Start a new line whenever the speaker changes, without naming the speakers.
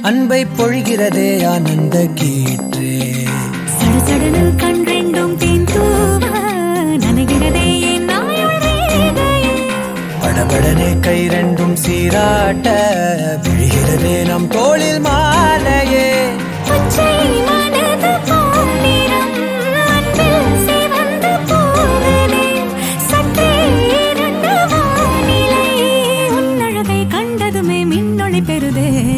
அன்பை பொழிகிறதே ஆனந்த கீற்றே.
சடசடனில் கண் ரெண்டும் தேன் தூவ நனைகிறதே என் நாயுள் ரேகையே.
படபடனே கை ரெண்டும் சீராட்ட விழுகிறதே நம் தோளில் மாலையே.
பச்சை